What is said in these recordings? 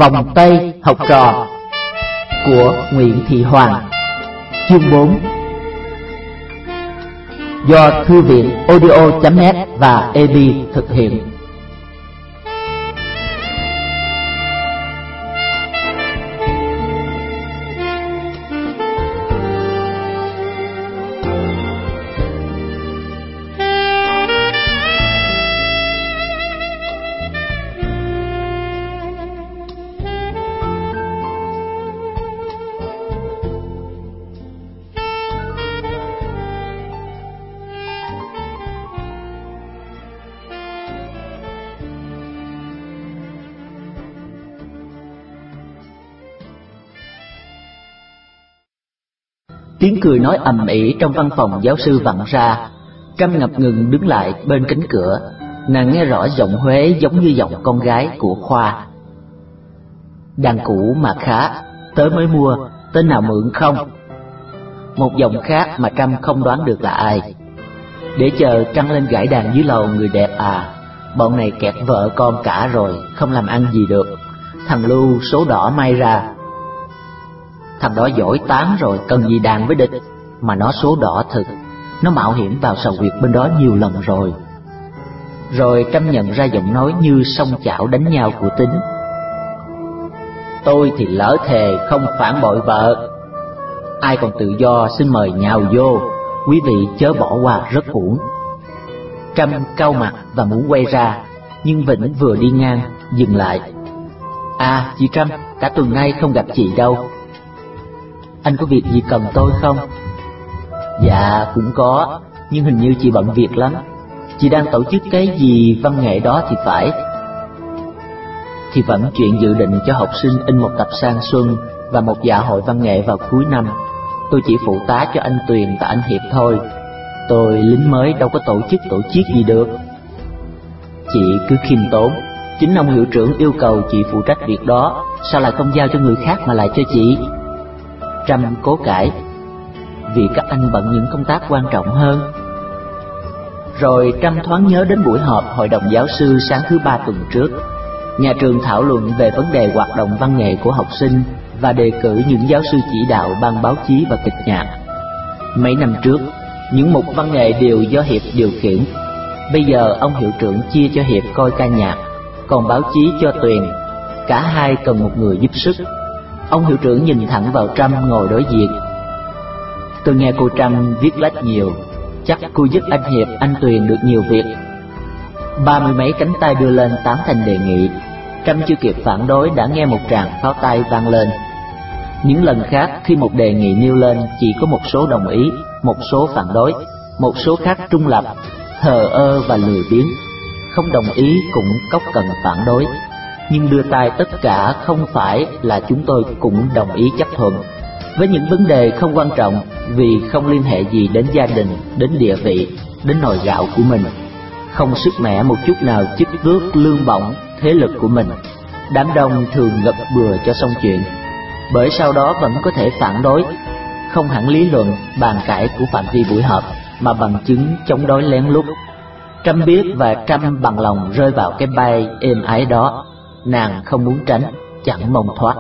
Vòng tay học trò của Nguyễn Thị Hoàng. Chương 4 do Thư viện audio.net và EB thực hiện. Tiếng cười nói ầm ĩ trong văn phòng giáo sư vọng ra. Trâm ngập ngừng đứng lại bên cánh cửa. Nàng nghe rõ giọng Huế giống như giọng con gái của Khoa. Đàn cũ mà khá, tớ mới mua, tên nào mượn không? Một giọng khác mà Trâm không đoán được là ai. Để chờ Trăng lên gãi đàn dưới lầu người đẹp à. Bọn này kẹt vợ con cả rồi, không làm ăn gì được. Thằng Lưu số đỏ may ra. Thằng đó giỏi tán rồi, cần gì đàn với địch. Mà nó số đỏ thực, nó mạo hiểm vào sào huyệt bên đó nhiều lần rồi. Rồi Trâm nhận ra giọng nói như song chảo đánh nhau của Tính. Tôi thì lỡ thề không phản bội vợ. Ai còn tự do xin mời nhào vô, quý vị chớ bỏ qua rất uổng. Trâm cau mặt và muốn quay ra, nhưng Vĩnh vừa đi ngang dừng lại. À chị Trâm, cả tuần nay không gặp chị đâu. Anh có việc gì cần tôi không? Dạ cũng có, nhưng hình như chị bận việc lắm. Chị đang tổ chức cái gì văn nghệ đó thì phải. Thì vẫn chuyện dự định cho học sinh in một tập sang xuân và một dạ hội văn nghệ vào cuối năm. Tôi chỉ phụ tá cho anh Tuyền và anh Hiệp thôi. Tôi lính mới đâu có tổ chức gì được. Chị cứ khiêm tốn. Chính ông hiệu trưởng yêu cầu chị phụ trách việc đó, sao lại không giao cho người khác mà lại cho chị? Trâm cố cãi. Vì các anh bận những công tác quan trọng hơn. Rồi Trâm thoáng nhớ đến buổi họp hội đồng giáo sư sáng thứ ba tuần trước. Nhà trường thảo luận về vấn đề hoạt động văn nghệ của học sinh và đề cử những giáo sư chỉ đạo ban báo chí và kịch nhạc. Mấy năm trước, những mục văn nghệ đều do Hiệp điều khiển. Bây giờ ông hiệu trưởng chia cho Hiệp coi ca nhạc, còn báo chí cho Tuyền. Cả hai cần một người giúp sức. Ông hiệu trưởng nhìn thẳng vào Trâm ngồi đối diện. Tôi nghe cô Trâm viết lách nhiều, chắc cô giúp anh Hiệp, anh Tuyền được nhiều việc. 30 mấy cánh tay đưa lên tán thành đề nghị. Trâm chưa kịp phản đối đã nghe một tràng pháo tay vang lên. Những lần khác khi một đề nghị nêu lên chỉ có một số đồng ý, một số phản đối, một số khác trung lập, thờ ơ và lười biếng. Không đồng ý cũng cốc cần phản đối. Nhưng đưa tay tất cả không phải là chúng tôi cũng đồng ý chấp thuận. Với những vấn đề không quan trọng vì không liên hệ gì đến gia đình, đến địa vị, đến nồi gạo của mình, không sức mẻ một chút nào chức tước lương bổng, thế lực của mình, đám đông thường gật bừa cho xong chuyện. Bởi sau đó vẫn có thể phản đối, không hẳn lý luận, bàn cãi của phạm vi buổi họp, mà bằng chứng chống đối lén lút. Trâm biết và Trâm bằng lòng rơi vào cái bay êm ái đó. Nàng không muốn tránh, chẳng mong thoát.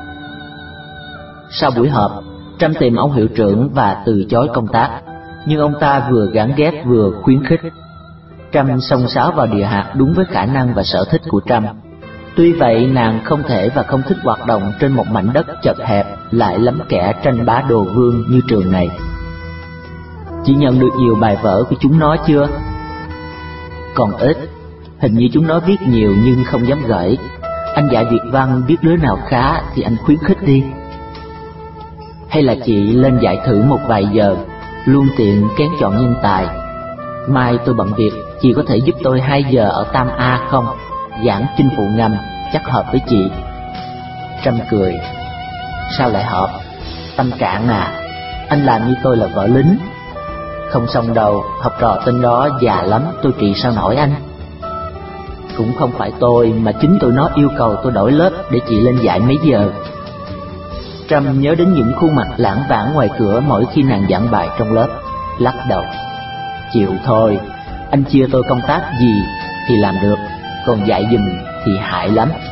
Sau buổi họp, Trâm tìm ông hiệu trưởng và từ chối công tác. Nhưng ông ta vừa gán ghép vừa khuyến khích. Trâm xông xáo vào địa hạt đúng với khả năng và sở thích của Trâm. Tuy vậy nàng không thể và không thích hoạt động trên một mảnh đất chật hẹp lại lắm kẻ tranh bá đồ vương như trường này. Chị nhận được nhiều bài vở của chúng nó chưa? Còn ít. Hình như chúng nó viết nhiều nhưng không dám gửi. Anh dạy Việt văn biết đứa nào khá thì anh khuyến khích đi. Hay là chị lên dạy thử một vài giờ, luôn tiện kén chọn nhân tài. Mai tôi bận việc, chị có thể giúp tôi 2 giờ ở Tam A không? Giảng chinh phụ ngầm, chắc hợp với chị. Trâm cười. Sao lại hợp? Tâm trạng à? Anh làm như tôi là vợ lính. Không xong đâu, học trò tên đó già lắm, tôi trị sao nổi anh. Cũng không phải tôi, mà chính tụi nó yêu cầu tôi đổi lớp để chị lên dạy mấy giờ. Trâm nhớ đến những khuôn mặt lãng vãng ngoài cửa mỗi khi nàng giảng bài trong lớp, lắc đầu. Chịu thôi, anh chia tôi công tác gì thì làm được, còn dạy giùm thì hại lắm.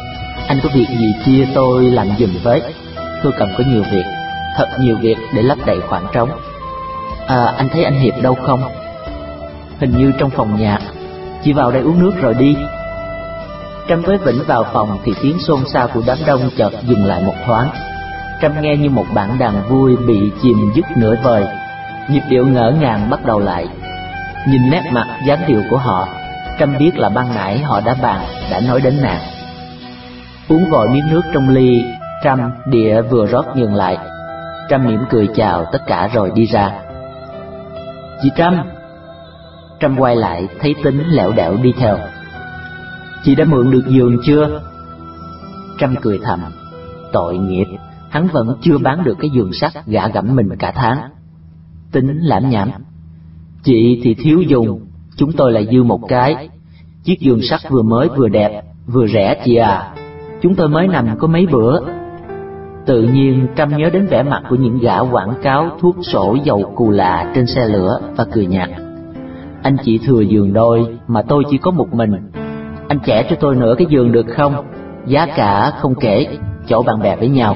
Anh có việc gì chia tôi làm giùm với. Tôi cần có nhiều việc, thật nhiều việc để lấp đầy khoảng trống. Anh thấy anh Hiệp đâu không? Hình như trong phòng nhạc. Chị vào đây uống nước rồi đi. Trâm với Vĩnh vào phòng thì tiếng xôn xao của đám đông chợt dừng lại một thoáng. Trâm nghe như một bản đàn vui bị chìm dứt nửa vời. Nhịp điệu ngỡ ngàng bắt đầu lại. Nhìn nét mặt dáng điệu của họ, Trâm biết là ban nãy họ đã bàn, đã nói đến nàng. Uống vội miếng nước trong ly, Trâm đĩa vừa rót nhường lại. Trâm mỉm cười chào tất cả rồi đi ra. Chị Trâm. Trâm quay lại thấy Tính lẻo đẻo đi theo. Chị đã mượn được giường chưa? Trâm cười thầm, tội nghiệp, hắn vẫn chưa bán được cái giường sắt gạ gẫm mình cả tháng. Tính lảm nhảm, chị thì thiếu dùng, chúng tôi lại dư một cái. Chiếc giường sắt vừa mới vừa đẹp, vừa rẻ chị à, chúng tôi mới nằm có mấy bữa. Tự nhiên Trâm nhớ đến vẻ mặt của những gã quảng cáo thuốc sổ dầu cù lạ trên xe lửa và cười nhạt. Anh chị thừa giường đôi mà tôi chỉ có một mình. Anh chẻ cho tôi nửa cái giường được không? Giá cả không kể, chỗ bạn bè với nhau.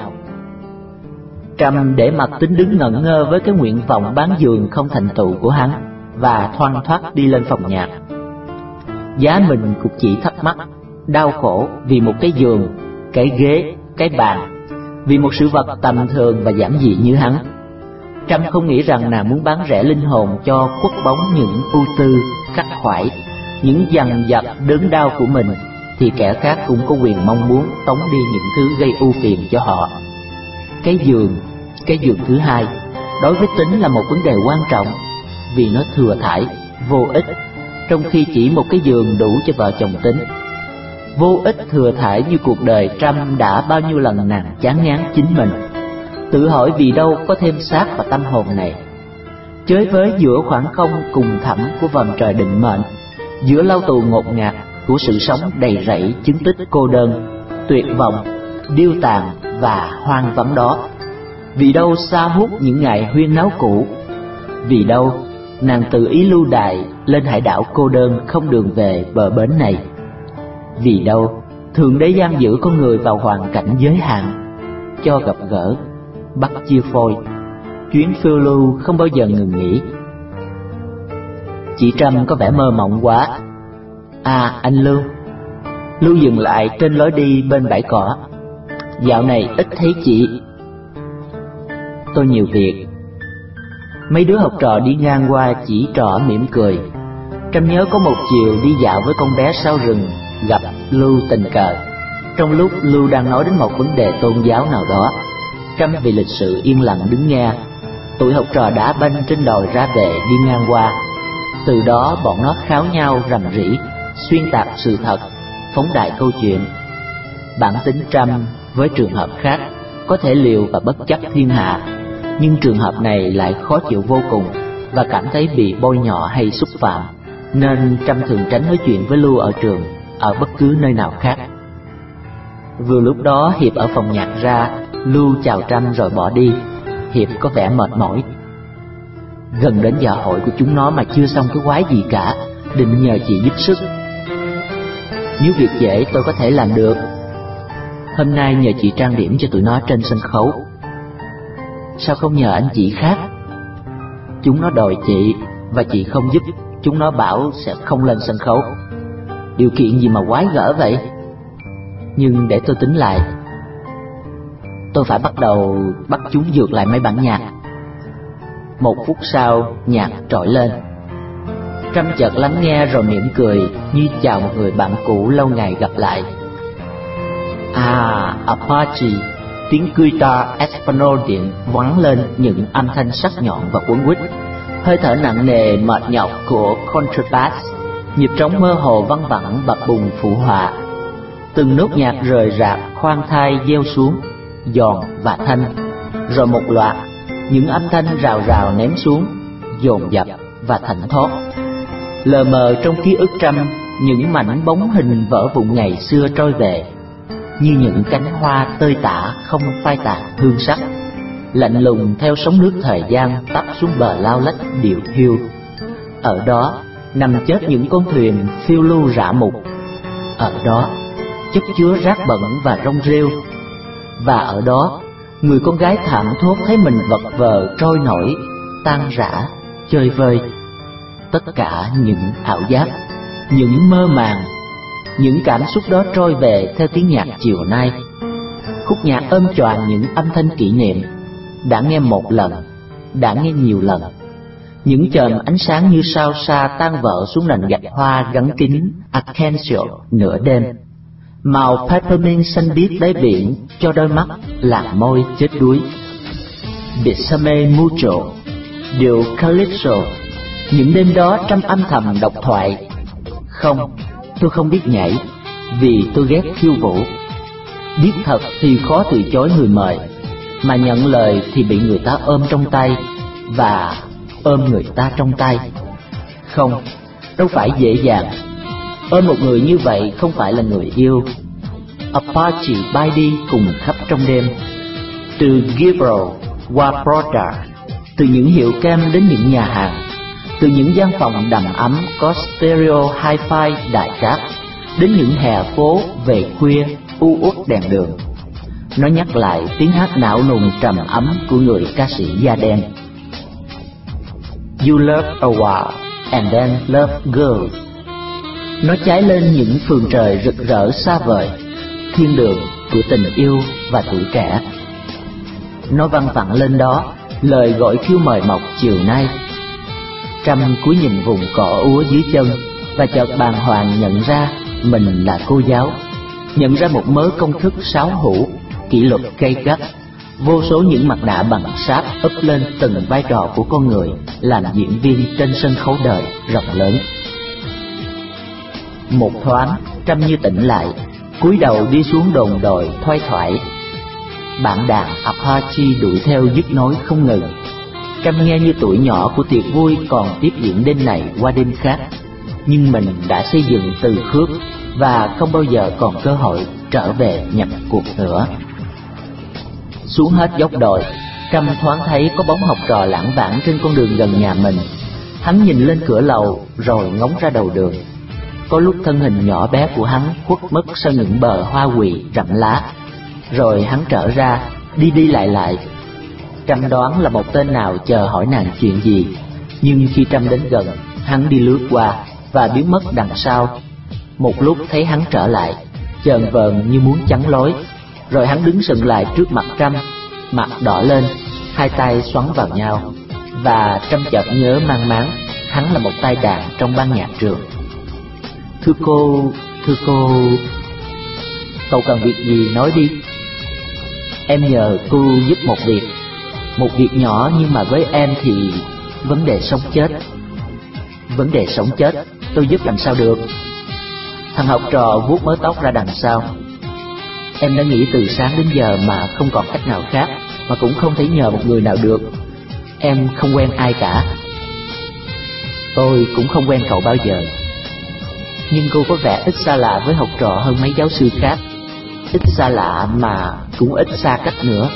Trâm để mặt Tính đứng ngẩn ngơ với cái nguyện vọng bán giường không thành tựu của hắn, và thoăn thoắt đi lên phòng nhạc. Giá mình cũng chỉ thắc mắc, đau khổ vì một cái giường, cái ghế, cái bàn, vì một sự vật tầm thường và giản dị như hắn. Trâm không nghĩ rằng nàng muốn bán rẻ linh hồn cho khuất bóng những ưu tư, khắc khoải, những dằn vặt đớn đau của mình, thì kẻ khác cũng có quyền mong muốn tống đi những thứ gây ưu phiền cho họ. Cái giường thứ hai, đối với Tính là một vấn đề quan trọng, vì nó thừa thãi, vô ích, trong khi chỉ một cái giường đủ cho vợ chồng Tính. Vô ích thừa thãi như cuộc đời Trâm đã bao nhiêu lần nàng chán ngán chính mình, tự hỏi vì đâu có thêm xác và tâm hồn này. Chới với giữa khoảng không cùng thẳm của vòm trời định mệnh, giữa lao tù ngột ngạt của sự sống đầy rẫy chứng tích cô đơn, tuyệt vọng, điêu tàn và hoang vắng đó, vì đâu xa hút những ngày huyên náo cũ, vì đâu nàng tự ý lưu đày lên hải đảo cô đơn không đường về bờ bến này, vì đâu Thượng Đế giam giữ con người vào hoàn cảnh giới hạn, cho gặp gỡ, bắt chia phôi, chuyến phiêu lưu không bao giờ ngừng nghỉ. Chị Trâm có vẻ mơ mộng quá. Anh Lưu. Lưu dừng lại trên lối đi bên bãi cỏ. Dạo này ít thấy chị. Tôi nhiều việc. Mấy đứa học trò đi ngang qua chỉ trỏ mỉm cười. Trâm nhớ có một chiều đi dạo với con bé sau rừng, gặp Lưu tình cờ. Trong lúc Lưu đang nói đến một vấn đề tôn giáo nào đó, Trâm vì lịch sự yên lặng đứng nghe. Tụi học trò đá banh trên đồi ra về đi ngang qua. Từ đó bọn nó kháo nhau rầm rĩ, xuyên tạc sự thật, phóng đại câu chuyện. Bản tính Trâm với trường hợp khác có thể liều và bất chấp thiên hạ, nhưng trường hợp này lại khó chịu vô cùng và cảm thấy bị bôi nhọ hay xúc phạm, nên Trâm thường tránh nói chuyện với Lưu ở trường, ở bất cứ nơi nào khác. Vừa lúc đó Hiệp ở phòng nhạc ra, Lưu chào Trâm rồi bỏ đi. Hiệp có vẻ mệt mỏi. Gần đến dạ hội của chúng nó mà chưa xong cái quái gì cả, định nhờ chị giúp sức. Nếu việc dễ tôi có thể làm được. Hôm nay nhờ chị trang điểm cho tụi nó trên sân khấu. Sao không nhờ anh chị khác? Chúng nó đòi chị, và chị không giúp, chúng nó bảo sẽ không lên sân khấu. Điều kiện gì mà quái gở vậy? Nhưng để tôi tính lại. Tôi phải bắt chúng dược lại mấy bản nhạc. 1 phút sau, nhạc trỗi lên. Trâm chợt lắng nghe rồi mỉm cười như chào một người bạn cũ lâu ngày gặp lại. Apache, tiếng guitar Espanol điện vang lên những âm thanh sắc nhọn và cuốn quýt. Hơi thở nặng nề mệt nhọc của contrabass, nhịp trống mơ hồ văng vẳng bập bùng phụ họa. Từng nốt nhạc rời rạc khoan thai gieo xuống, giòn và thanh, rồi một loạt những âm thanh rào rào ném xuống, dồn dập và thảnh thót. Lờ mờ trong ký ức Trâm, những mảnh bóng hình vỡ vụn ngày xưa trôi về, như những cánh hoa tơi tả không phai tàn hương sắc, lạnh lùng theo sóng nước thời gian tấp xuống bờ lao lách điệu hiu. Ở đó nằm chết những con thuyền phiêu lưu rã mục. Ở đó chất chứa rác bẩn và rong rêu. Và ở đó, người con gái thảng thốt thấy mình vật vờ trôi nổi, tan rã, chơi vơi. Tất cả những ảo giác, những mơ màng, những cảm xúc đó trôi về theo tiếng nhạc chiều nay. Khúc nhạc ôm choàng những âm thanh kỷ niệm, đã nghe một lần, đã nghe nhiều lần. Những chòm ánh sáng như sao sa tan vỡ xuống nền gạch hoa gắn kín Arkansas nửa đêm. Màu peppermint xanh biếc đáy biển cho đôi mắt làn môi chết đuối. Besame mucho, điệu calypso. Những đêm đó Trâm âm thầm độc thoại: không, tôi không biết nhảy, vì tôi ghét khiêu vũ. Biết thật thì khó từ chối người mời, mà nhận lời thì bị người ta ôm trong tay, và ôm người ta trong tay. Không, đâu phải dễ dàng. Ôm một người như vậy không phải là người yêu. Apache bay đi cùng khắp trong đêm, từ Gabriel qua Prada, từ những hiệu kem đến những nhà hàng, từ những gian phòng đầm ấm có stereo hi-fi đại cát, đến những hè phố về khuya u uất đèn đường. Nó nhắc lại tiếng hát não nùng trầm ấm của người ca sĩ da đen. You love a while and then love girl. Nó cháy lên những phường trời rực rỡ xa vời, thiên đường của tình yêu và tuổi trẻ. Nó văng vẳng lên đó lời gọi kêu mời mọc chiều nay. Trâm cúi nhìn vùng cỏ úa dưới chân, và chợt bàng hoàng nhận ra mình là cô giáo, nhận ra một mớ công thức sáo hữu, kỷ luật gay gắt, vô số những mặt nạ bằng sáp ấp lên từng vai trò của con người làm diễn viên trên sân khấu đời rộng lớn. Một thoáng Trâm như tỉnh lại, cúi đầu đi xuống đồn đồi thoai thoải. Bạn đàn Apache đuổi theo dứt nối không ngừng. Trâm nghe như tuổi nhỏ của tiệc vui còn tiếp diễn đêm này qua đêm khác, nhưng mình đã xây dựng từ khước và không bao giờ còn cơ hội trở về nhập cuộc nữa. Xuống hết dốc đồi, Trâm thoáng thấy có bóng học trò lãng vãng trên con đường gần nhà mình. Hắn nhìn lên cửa lầu rồi ngóng ra đầu đường. Có lúc thân hình nhỏ bé của hắn khuất mất sau những bờ hoa quỳ rậm lá, rồi hắn trở ra, đi đi lại lại. Trâm đoán là một tên nào chờ hỏi nàng chuyện gì, nhưng khi Trâm đến gần, hắn đi lướt qua và biến mất đằng sau. Một lúc thấy hắn trở lại, chờn vờn như muốn chắn lối, rồi hắn đứng sừng lại trước mặt Trâm, mặt đỏ lên, hai tay xoắn vào nhau. Và Trâm chợt nhớ mang máng, hắn là một tay đàn trong ban nhạc trường. Thưa cô, cậu cần việc gì nói đi. Em nhờ cô giúp một việc nhỏ, nhưng mà với em thì vấn đề sống chết. Vấn đề sống chết, tôi giúp làm sao được? Thằng học trò vuốt mớ tóc ra đằng sau. Em đã nghĩ từ sáng đến giờ mà không còn cách nào khác, mà cũng không thể nhờ một người nào được. Em không quen ai cả. Tôi cũng không quen cậu bao giờ. Nhưng cô có vẻ ít xa lạ với học trò hơn mấy giáo sư khác. Ít xa lạ mà cũng ít xa cách nữa.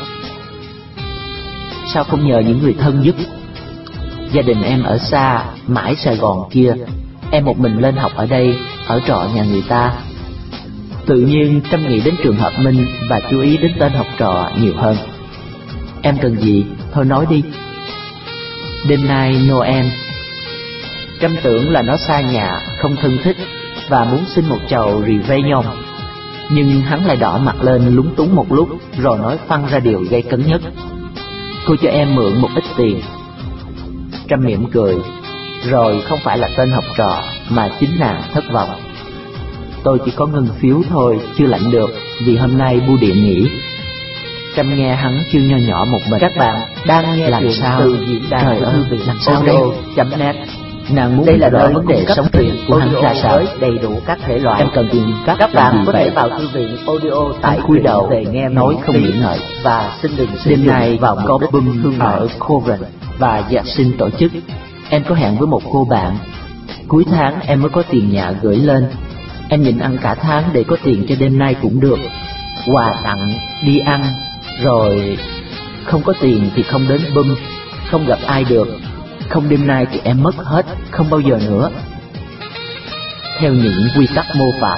Sao không nhờ những người thân giúp? Gia đình em ở xa, mãi Sài Gòn kia. Em một mình lên học ở đây, ở trọ nhà người ta. Tự nhiên Trâm nghĩ đến trường hợp Minh và chú ý đến tên học trò nhiều hơn. Em cần gì? Thôi nói đi. Đêm nay Noel. Trâm tưởng là nó xa nhà, không thân thích và muốn xin một chầu réveillon. Nhưng hắn lại đỏ mặt lên lúng túng một lúc, rồi nói phăng ra điều gây cấn nhất. Cô cho em mượn một ít tiền. Trâm mỉm cười, rồi không phải là tên học trò mà chính nàng thất vọng. Tôi chỉ có ngân phiếu thôi, chưa lãnh được, vì hôm nay bưu điện nghỉ. Trâm nghe hắn kêu nho nhỏ một mình. Các bạn đang nghe làm sao? Từ diễn đàn thư viện làm sao đây? .net. Nàng muốn đây là nơi vấn đề sống truyện của hắn ra sao, đầy đủ các thể loại. Em cần tìm các bạn có thể vào thư viện audio tại cúi đầu về nghe nói không nghĩ ngợi và xin đừng sử dụng này vào có bum ở Coven và Giạc Sinh tổ chức. Em có hẹn với một cô bạn. Cuối tháng em mới có tiền nhà gửi lên. Em nhịn ăn cả tháng để có tiền cho đêm nay cũng được. Quà tặng, đi ăn, rồi không có tiền thì không đến bum, không gặp ai được. Không đêm nay thì em mất hết, không bao giờ nữa. Theo những quy tắc mô phạm,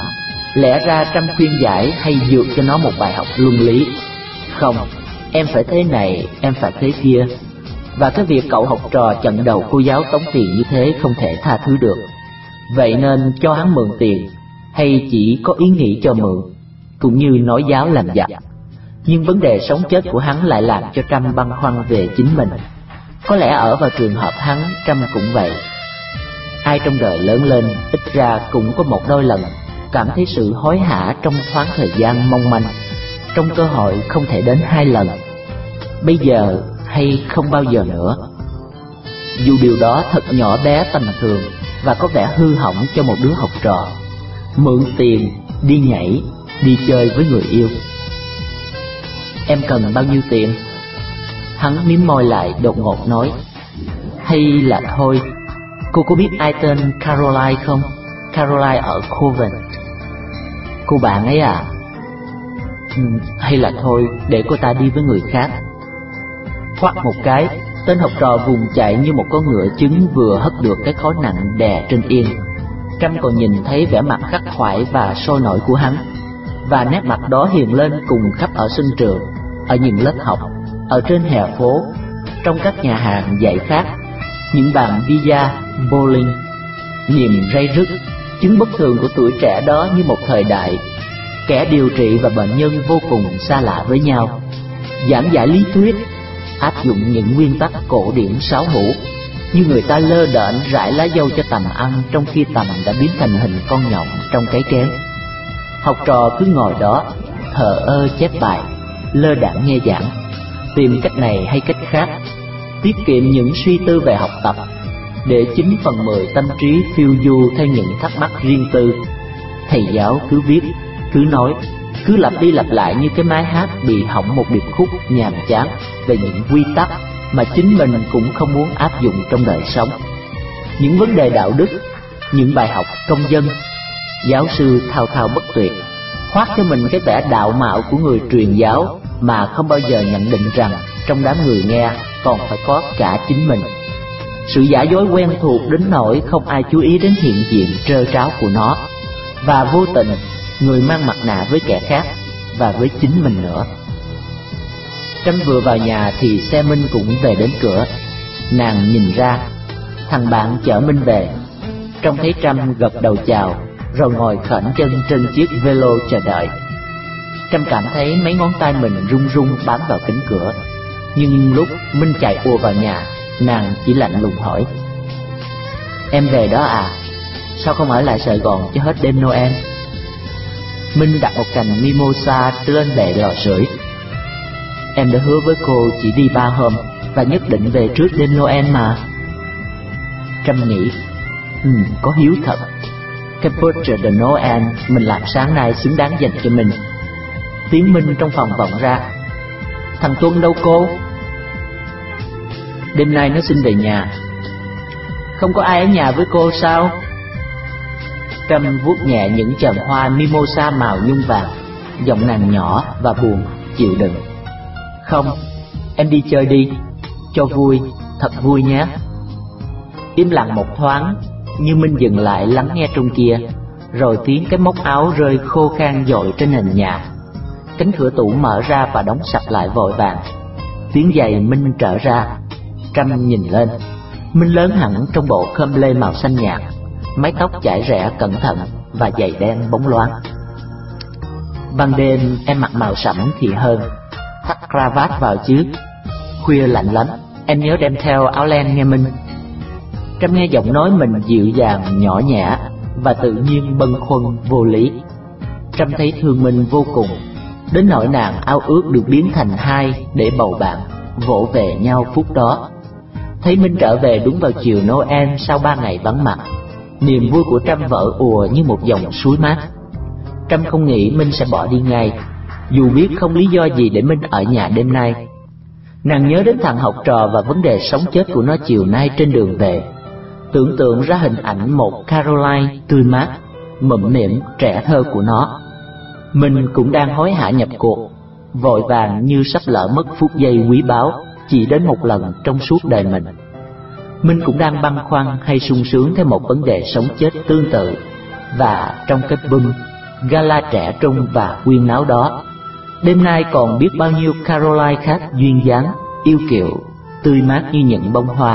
Lẽ ra Trâm khuyên giải hay dược cho nó một bài học luân lý. Không, em phải thế này, em phải thế kia. Và cái việc cậu học trò chặn đầu cô giáo tống tiền như thế không thể tha thứ được. Vậy nên cho hắn mượn tiền, hay chỉ có ý nghĩ cho mượn, cũng như nói giáo làm giặc. Nhưng vấn đề sống chết của hắn lại làm cho Trâm băn khoăn về chính mình. Có lẽ ở vào trường hợp hắn, Trâm cũng vậy. Ai trong đời lớn lên, ít ra cũng có một đôi lần cảm thấy sự hối hả trong thoáng thời gian mong manh, trong cơ hội không thể đến 2 lần. Bây giờ hay không bao giờ nữa. Dù điều đó thật nhỏ bé tầm thường và có vẻ hư hỏng cho một đứa học trò. Mượn tiền, đi nhảy, đi chơi với người yêu. Em cần bao nhiêu tiền? Hắn mím môi lại đột ngột nói. Hay là thôi, cô có biết ai tên Caroline không? Caroline ở Covent. Cô bạn ấy à? Hay là thôi, để cô ta đi với người khác. Khoát một cái, tên học trò vùng chạy như một con ngựa trứng vừa hất được cái khối nặng đè trên yên. Trâm còn nhìn thấy vẻ mặt khắc khoải và sôi nổi của hắn, và nét mặt đó hiện lên cùng khắp ở sân trường, ở những lớp học, ở trên hè phố, trong các nhà hàng dạy khác, những bàn bia, bowling. Niềm ray rứt, chứng bất thường của tuổi trẻ đó như một thời đại. Kẻ điều trị và bệnh nhân vô cùng xa lạ với nhau. Giảng giải lý thuyết, áp dụng những nguyên tắc cổ điển sáo hủ, như người ta lơ đễnh rải lá dâu cho tằm ăn, trong khi tằm đã biến thành hình con nhộng trong cái kén. Học trò cứ ngồi đó, thờ ơ chép bài, lơ đãng nghe giảng, tìm cách này hay cách khác, tiết kiệm những suy tư về học tập, để 9/10 tâm trí phiêu du theo những thắc mắc riêng tư. Thầy giáo cứ viết, cứ nói, cứ lặp đi lặp lại như cái máy hát bị hỏng một điệp khúc nhàm chán về những quy tắc mà chính mình cũng không muốn áp dụng trong đời sống. Những vấn đề đạo đức, những bài học công dân. Giáo sư thao thao bất tuyệt, khoác cho mình cái vẻ đạo mạo của người truyền giáo, mà không bao giờ nhận định rằng trong đám người nghe còn phải có cả chính mình. Sự giả dối quen thuộc đến nỗi không ai chú ý đến hiện diện trơ tráo của nó, và vô tình người mang mặt nạ với kẻ khác và với chính mình nữa. Trâm vừa vào nhà thì xe Minh cũng về đến cửa. Nàng nhìn ra, thằng bạn chở Minh về. Trông thấy Trâm gật đầu chào, rồi ngồi khểnh chân trên chiếc velo chờ đợi. Trâm cảm thấy mấy ngón tay mình run run bám vào cánh cửa. Nhưng lúc Minh chạy ùa vào nhà, nàng chỉ lạnh lùng hỏi: Em về đó à? Sao không ở lại Sài Gòn cho hết đêm Noel? Minh đặt một cành mimosa lên bệ lò sưởi. Em đã hứa với cô chỉ đi 3 hôm và nhất định về trước đêm Noel mà. Trâm nghĩ, có hiếu thật. Cái portrait de Noel mình làm sáng nay xứng đáng dành cho mình. Tiếng Minh trong phòng vọng ra: Thằng Tuân đâu cô? Đêm nay nó xin về nhà. Không có ai ở nhà với cô sao? Trâm vuốt nhẹ những chòm hoa mimosa màu nhung vàng, giọng nàng nhỏ và buồn, chịu đựng. Không, em đi chơi đi, cho vui, thật vui nhé. Im lặng một thoáng, như Minh dừng lại lắng nghe trong kia, rồi tiếng cái móc áo rơi khô khan dội trên nền nhà. Cánh cửa tủ mở ra và đóng sập lại vội vàng. Tiếng giày Minh trở ra. Trâm nhìn lên. Minh lớn hẳn trong bộ khâm lê màu xanh nhạt, mái tóc chải rẽ cẩn thận và giày đen bóng loáng. Ban đêm em mặc màu sẫm thì hơn, thắt cravat vào chứ. Khuya lạnh lắm, em nhớ đem theo áo len nghe Minh. Trâm nghe giọng nói mình dịu dàng nhỏ nhã và tự nhiên bâng khuâng vô lý. Trâm thấy thương Minh vô cùng, đến nỗi nàng ao ước được biến thành hai để bầu bạn vỗ về nhau phút đó. Thấy Minh trở về đúng vào chiều Noel sau 3 ngày vắng mặt, niềm vui của Trâm vỡ ùa như một dòng suối mát. Trâm không nghĩ Minh sẽ bỏ đi ngay, dù biết không lý do gì để Minh ở nhà đêm nay. Nàng nhớ đến thằng học trò và vấn đề sống chết của nó chiều nay trên đường về, tưởng tượng ra hình ảnh một Caroline tươi mát, mụm mỉm trẻ thơ của nó. Mình cũng đang hối hả nhập cuộc, vội vàng như sắp lỡ mất phút giây quý báu chỉ đến một lần trong suốt đời mình. Minh cũng đang băn khoăn hay sung sướng theo một vấn đề sống chết tương tự, và trong cái bum gala trẻ trung và quyên náo đó. Đêm nay còn biết bao nhiêu Caroline khác duyên dáng, yêu kiều, tươi mát như những bông hoa.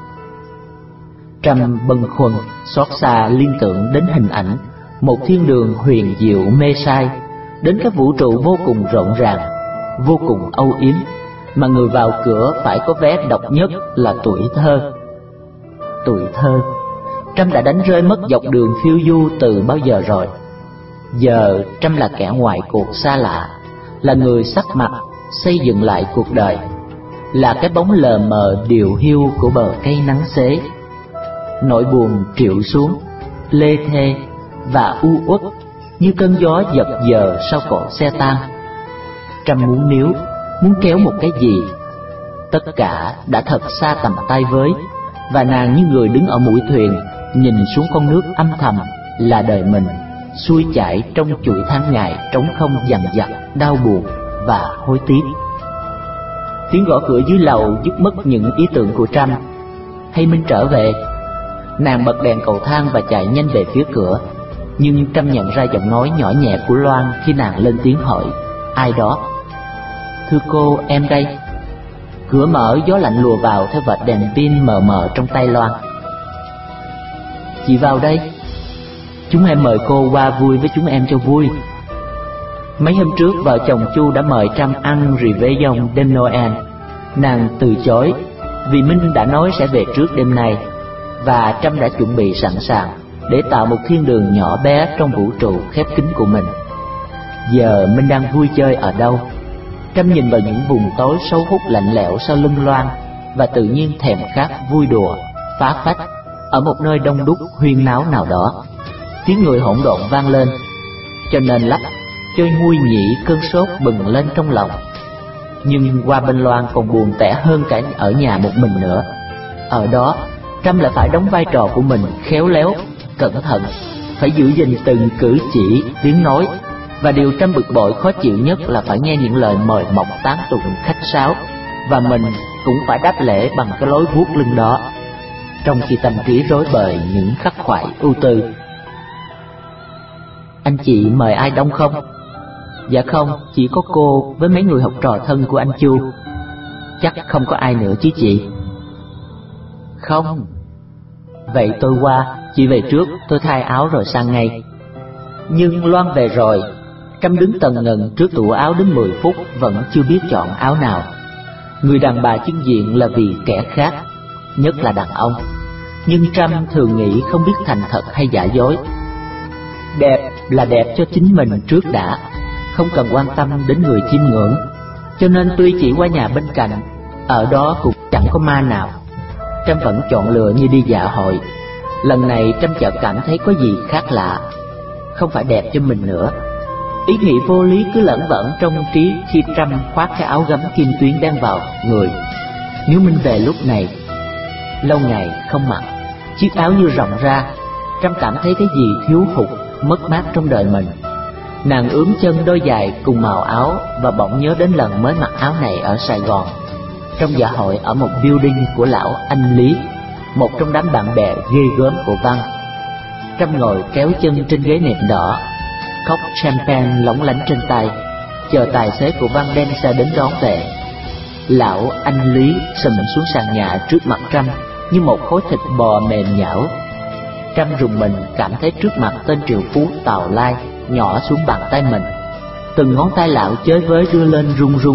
Trâm bâng khuâng, xót xa liên tưởng đến hình ảnh một thiên đường huyền diệu mê sai, đến cái vũ trụ vô cùng rộn ràng, vô cùng âu yếm, mà người vào cửa phải có vé độc nhất là tuổi thơ. Tuổi thơ, Trâm đã đánh rơi mất dọc đường phiêu du từ bao giờ rồi. Giờ Trâm là kẻ ngoài cuộc xa lạ, là người sắc mặt xây dựng lại cuộc đời, là cái bóng lờ mờ điều hiu của bờ cây nắng xế. Nỗi buồn triệu xuống, lê thê và u uất như cơn gió dập dờ sau cỗ xe tang. Trâm muốn níu, muốn kéo một cái gì. Tất cả đã thật xa tầm tay với, và nàng như người đứng ở mũi thuyền, nhìn xuống con nước âm thầm là đời mình, xuôi chảy trong chuỗi tháng ngày trống không dằn vặt, đau buồn và hối tiếc. Tiếng gõ cửa dưới lầu giúp mất những ý tưởng của Trâm. Hay Minh trở về. Nàng bật đèn cầu thang và chạy nhanh về phía cửa, nhưng Trâm nhận ra giọng nói nhỏ nhẹ của Loan khi nàng lên tiếng hỏi ai đó. Thưa cô, em đây. Cửa mở, gió lạnh lùa vào theo vệt đèn pin mờ mờ trong tay Loan. Chị vào đây. Chúng em mời cô qua vui với chúng em cho vui. Mấy hôm trước vợ chồng Chu đã mời Trâm ăn réveillon đêm Noel. Nàng từ chối vì Minh đã nói sẽ về trước đêm nay, và Trâm đã chuẩn bị sẵn sàng để tạo một thiên đường nhỏ bé trong vũ trụ khép kín của mình. Giờ Minh đang vui chơi ở đâu? Trâm nhìn vào những vùng tối sâu hút lạnh lẽo sau lưng Loan, và tự nhiên thèm khát vui đùa, phá phách ở một nơi đông đúc huyên náo nào đó. Tiếng người hỗn độn vang lên, cho nên lắp chơi nguôi nhĩ cơn sốt bừng lên trong lòng. Nhưng qua bên Loan còn buồn tẻ hơn cả ở nhà một mình nữa. Ở đó Trâm lại phải đóng vai trò của mình khéo léo, cẩn thận, phải giữ gìn từng cử chỉ, tiếng nói. Và điều Trâm bực bội khó chịu nhất là phải nghe những lời mời mọc tán tụng khách sáo, và mình cũng phải đáp lễ bằng cái lối vuốt lưng đó, trong khi tâm trí rối bời những khắc khoải ưu tư. Anh chị mời ai đông không? Dạ không, chỉ có cô với mấy người học trò thân của anh Chu. Chắc không có ai nữa chứ chị? Không. Vậy tôi qua, chị về trước, tôi thay áo rồi sang ngay. Nhưng Loan về rồi. Trâm đứng tần ngần trước tủ áo đến 10 phút vẫn chưa biết chọn áo nào. Người đàn bà chưng diện là vì kẻ khác, nhất là đàn ông. Nhưng Trâm thường nghĩ không biết thành thật hay giả dối. Đẹp là đẹp cho chính mình trước đã, không cần quan tâm đến người chiêm ngưỡng. Cho nên tuy chỉ qua nhà bên cạnh, ở đó cũng chẳng có ma nào, Trâm vẫn chọn lựa như đi dạ hội. Lần này Trâm chợt cảm thấy có gì khác lạ, không phải đẹp cho mình nữa. Ý nghĩ vô lý cứ lởn vởn trong trí khi Trâm khoác cái áo gấm kim tuyến đang vào người. Nếu Minh về lúc này, lâu ngày không mặc, chiếc áo như rộng ra, Trâm cảm thấy cái gì thiếu hụt, mất mát trong đời mình. Nàng ướm chân đôi giày cùng màu áo và bỗng nhớ đến lần mới mặc áo này ở Sài Gòn, trong dạ hội ở một building của lão anh Lý, một trong đám bạn bè ghê gớm của Văn. Trâm ngồi kéo chân trên ghế nệm đỏ, cốc champagne lóng lánh trên tay, chờ tài xế của Văn đem xe đến đón về. Lão anh Lý sùm xuống sàn nhà trước mặt Trâm như một khối thịt bò mềm nhão. Trâm rùng mình cảm thấy trước mặt tên triệu phú Tào Lai nhỏ xuống bàn tay mình. Từng ngón tay lão chới với đưa lên run run.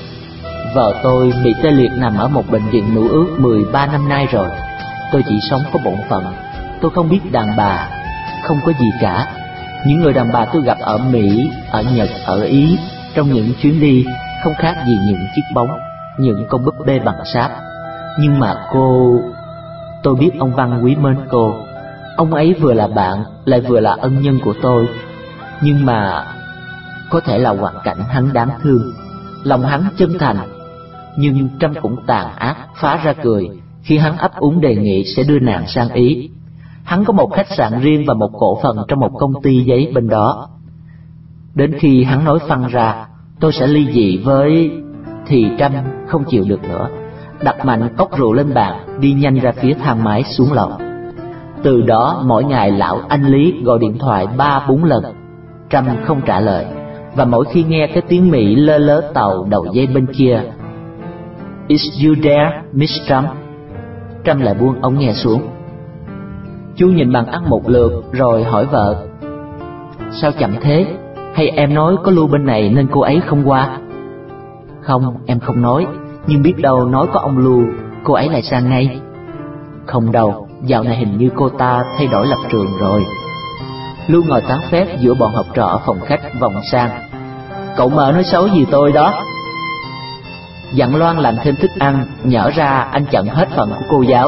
Vợ tôi bị tê liệt nằm ở một bệnh viện nữ ước 13 năm nay rồi. Tôi chỉ sống có bổn phận. Tôi không biết đàn bà, không có gì cả. Những người đàn bà tôi gặp ở Mỹ, ở Nhật, ở Ý, trong những chuyến đi không khác gì những chiếc bóng, những con búp bê bằng sáp. Nhưng mà cô... Tôi biết ông Văn quý mến cô. Ông ấy vừa là bạn, lại vừa là ân nhân của tôi. Nhưng mà... có thể là hoàn cảnh hắn đáng thương, lòng hắn chân thành. Nhưng Trâm cũng tàn ác phá ra cười khi hắn ấp úng đề nghị sẽ đưa nàng sang Ý. Hắn có một khách sạn riêng và một cổ phần trong một công ty giấy bên đó. Đến khi hắn nói phăng ra tôi sẽ ly dị với... thì Trâm không chịu được nữa, đặt mạnh cốc rượu lên bàn, đi nhanh ra phía thang máy xuống lầu. Từ đó mỗi ngày lão anh Lý gọi điện thoại 3-4 lần. Trâm không trả lời, và mỗi khi nghe cái tiếng Mỹ lơ lớ tàu đầu dây bên kia, "Is you there, Miss Trâm?" Trâm lại buông ống nghe xuống. Chu nhìn bàn ăn một lượt rồi hỏi vợ: "Sao chậm thế? Hay em nói có Lưu bên này nên cô ấy không qua?" "Không, em không nói, nhưng biết đâu nói có ông Lưu, cô ấy lại sang ngay." "Không đâu, dạo này hình như cô ta thay đổi lập trường rồi." Lưu ngồi tán phét giữa bọn học trò ở phòng khách vòng sang: "Cậu mợ nói xấu gì tôi đó." Dặn Loan làm thêm thức ăn, nhỡ ra anh chặn hết phần của cô giáo.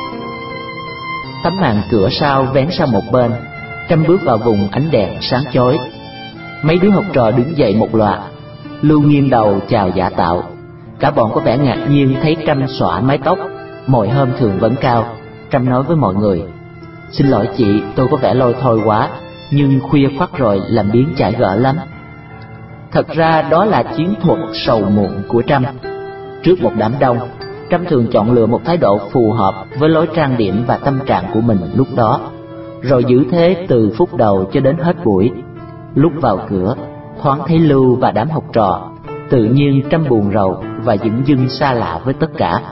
Tấm màn cửa sau vén sang một bên, Trâm bước vào vùng ánh đèn sáng chói. Mấy đứa học trò đứng dậy một loạt. Lưu nghiêng đầu chào giả tạo. Cả bọn có vẻ ngạc nhiên thấy Trâm xõa mái tóc, mồi hôm thường vẫn cao. Trâm nói với mọi người: "Xin lỗi chị, tôi có vẻ lôi thôi quá, nhưng khuya khoắt rồi làm biếng chải gỡ lắm." Thật ra đó là chiến thuật sầu muộn của Trâm. Trước một đám đông, Trâm thường chọn lựa một thái độ phù hợp với lối trang điểm và tâm trạng của mình lúc đó, rồi giữ thế từ phút đầu cho đến hết buổi. Lúc vào cửa, thoáng thấy Lưu và đám học trò, tự nhiên Trâm buồn rầu và dửng dưng xa lạ với tất cả.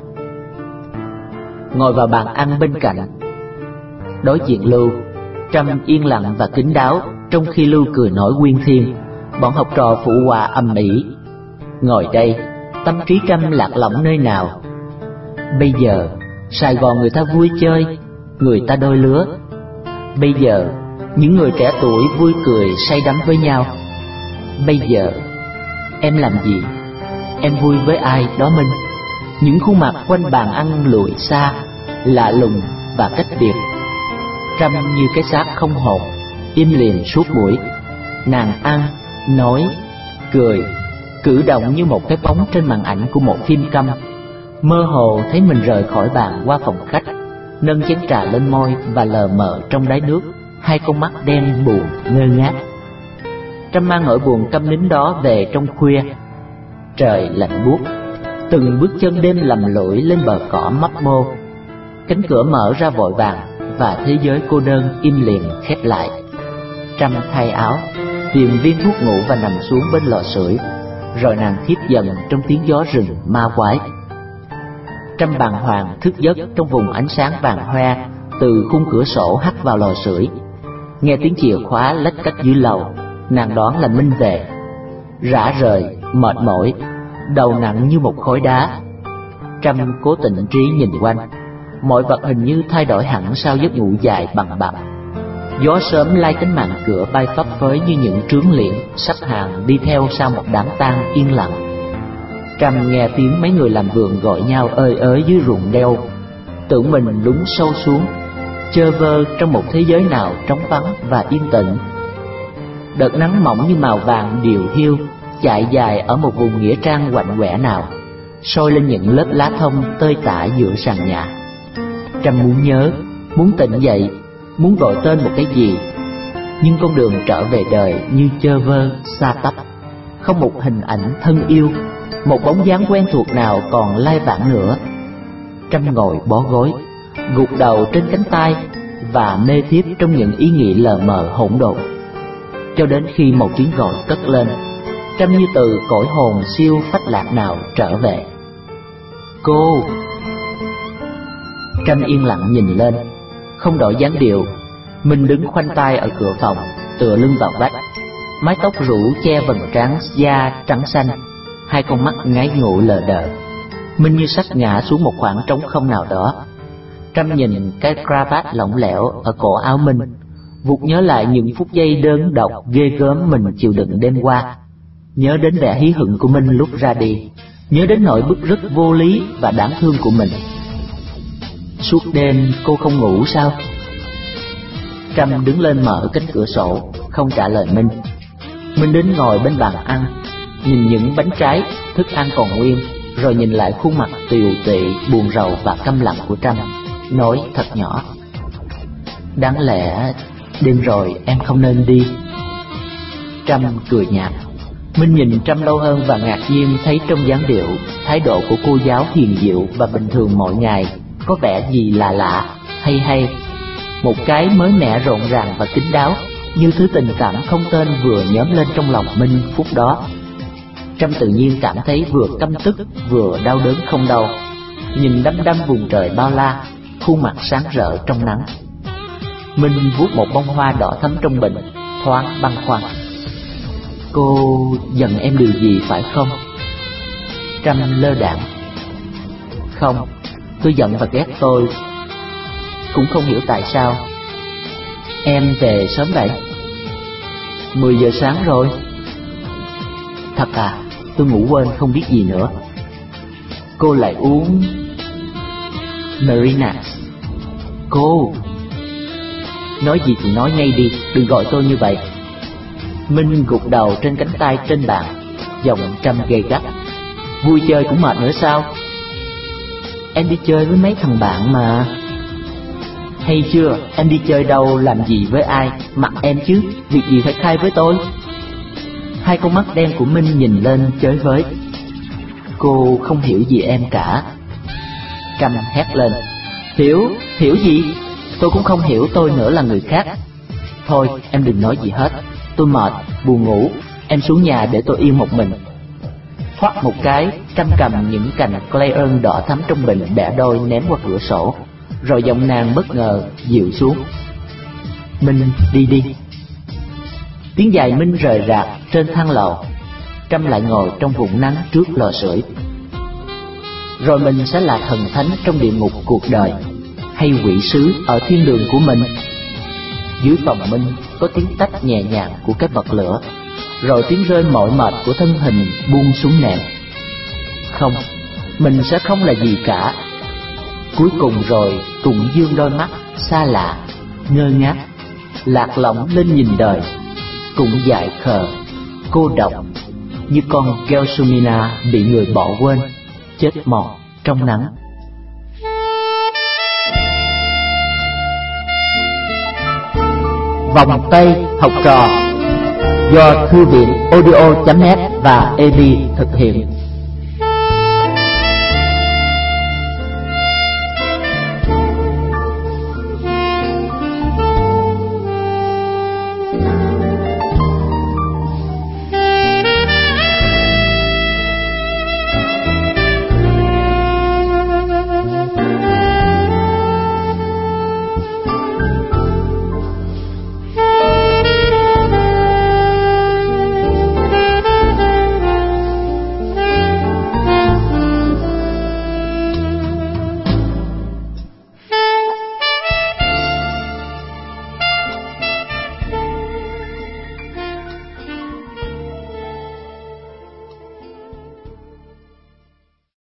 Ngồi vào bàn ăn bên cạnh, đối diện Lưu, Trâm yên lặng và kín đáo, trong khi Lưu cười nói uyên thuyên. Bọn học trò phụ họa ầm ĩ. Ngồi đây, tâm trí Trâm lạc lõng nơi nào? Bây giờ Sài Gòn người ta vui chơi, người ta đôi lứa. Bây giờ những người trẻ tuổi vui cười say đắm với nhau. Bây giờ em làm gì? Em vui với ai đó Minh? Những khuôn mặt quanh bàn ăn lùi xa, lạ lùng và cách biệt. Trâm như cái xác không hồn, im lìm suốt buổi. Nàng ăn, nói, cười, cử động như một cái bóng trên màn ảnh của một phim câm. Mơ hồ thấy mình rời khỏi bàn qua phòng khách, nâng chén trà lên môi và lờ mờ trong đáy nước hai con mắt đen buồn ngơ ngác. Trâm mang nỗi buồn câm nín đó về trong khuya. Trời lạnh buốt, từng bước chân đêm lầm lũi lên bờ cỏ mấp mô. Cánh cửa mở ra vội vàng và thế giới cô đơn im lìm khép lại. Trâm thay áo, tìm viên thuốc ngủ và nằm xuống bên lò sưởi. Rồi nàng thiếp dần trong tiếng gió rừng ma quái. Trâm bàng hoàng thức giấc trong vùng ánh sáng vàng hoe từ khung cửa sổ hắt vào lò sưởi. Nghe tiếng chìa khóa lách cách dưới lầu, nàng đoán là Minh về. Rã rời, mệt mỏi, đầu nặng như một khối đá. Trâm cố tỉnh trí nhìn quanh. Mọi vật hình như thay đổi hẳn sau giấc ngủ dài bằng bạc. Gió sớm lai cánh màn cửa bay phấp phới như những trướng liễn sắp hàng đi theo sau một đám tang yên lặng. Trâm nghe tiếng mấy người làm vườn gọi nhau ơi ới dưới ruộng đeo, tưởng mình lún sâu xuống, chơ vơ trong một thế giới nào trống vắng và yên tĩnh. Đợt nắng mỏng như màu vàng điều hiu chạy dài ở một vùng nghĩa trang quạnh quẻ nào, soi lên những lớp lá thông tơi tả giữa sàn nhà. Trâm muốn nhớ, muốn tỉnh dậy, muốn gọi tên một cái gì, nhưng con đường trở về đời như chơ vơ, xa tấp, không một hình ảnh thân yêu, một bóng dáng quen thuộc nào còn lai vãng nữa. Trâm ngồi bó gối, gục đầu trên cánh tay và mê thiếp trong những ý nghĩ lờ mờ hỗn độn, cho đến khi một tiếng gọi cất lên. Trâm như từ cõi hồn siêu phách lạc nào trở về. Cô! Trâm yên lặng nhìn lên, không đổi dáng điệu. Minh đứng khoanh tay ở cửa phòng, tựa lưng vào vách, mái tóc rủ che vầng trán da trắng xanh, hai con mắt ngáy ngủ lờ đờ. Minh như sắp ngã xuống một khoảng trống không nào đó. Trâm nhìn cái cravat lỏng lẻo ở cổ áo Minh, vụt nhớ lại những phút giây đơn độc ghê gớm mình chịu đựng đêm qua. Nhớ đến vẻ hí hửng của Minh lúc ra đi, nhớ đến nỗi bứt rứt vô lý và đáng thương của mình. Suốt đêm cô không ngủ sao? Trâm đứng lên mở cánh cửa sổ, không trả lời Minh. Minh đến ngồi bên bàn ăn, nhìn những bánh trái, thức ăn còn nguyên, rồi nhìn lại khuôn mặt tiều tụy, buồn rầu và câm lặng của Trâm, nói thật nhỏ: đáng lẽ đêm rồi em không nên đi. Trâm cười nhạt. Minh nhìn Trâm lâu hơn và ngạc nhiên thấy trong dáng điệu, thái độ của cô giáo hiền diệu và bình thường mỗi ngày có vẻ gì là lạ, hay. Một cái mới mẻ rộn ràng và kín đáo, như thứ tình cảm không tên vừa nhóm lên trong lòng Minh phút đó. Trâm tự nhiên cảm thấy vừa căm tức vừa đau đớn không đâu. Nhìn đăm đăm vùng trời bao la, khuôn mặt sáng rỡ trong nắng. Minh vuốt một bông hoa đỏ thắm trong bình, thoáng băn khoăn. Cô giận em điều gì phải không? Trâm lơ đãng. Không, tôi giận và ghét tôi. Cũng không hiểu tại sao. Em về sớm vậy? 10 giờ sáng rồi. Thật à, tôi ngủ quên không biết gì nữa. Cô lại uống Marina. Cô nói gì thì nói ngay đi, đừng gọi tôi như vậy. Minh gục đầu trên cánh tay trên bàn, giọng Trâm gay gắt. Vui chơi cũng mệt nữa sao? Em đi chơi với mấy thằng bạn mà. Hay chưa, em đi chơi đâu, làm gì với ai, mặc em chứ, việc gì phải khai với tôi. Hai con mắt đen của Minh nhìn lên chới với. Cô không hiểu gì em cả. Trâm hét lên. Hiểu gì? Tôi cũng không hiểu tôi nữa là người khác. Thôi em đừng nói gì hết, tôi mệt, buồn ngủ, em xuống nhà để tôi yên một mình. Thoát một cái, Trâm cầm những cành Clayon đỏ thắm trong bình bẻ đôi ném qua cửa sổ. Rồi giọng nàng bất ngờ dịu xuống. Minh đi đi. Tiếng giày Minh rời rạc trên thang lầu. Trâm lại ngồi trong vũng nắng trước lò sưởi. Rồi mình sẽ là thần thánh trong địa ngục cuộc đời, hay quỷ sứ ở thiên đường của mình? Dưới phòng Minh có tiếng tách nhẹ nhàng của cái bật lửa, rồi tiếng rơi mỏi mệt của thân hình buông xuống nệm. Không, mình sẽ không là gì cả. Cuối cùng rồi cũng dương đôi mắt xa lạ, ngơ ngác, lạc lõng lên nhìn đời, cũng dại khờ, cô độc, như con Gelsomina bị người bỏ quên, chết mòn trong nắng. Vòng tay học trò do Thư viện Audio.net và EV thực hiện.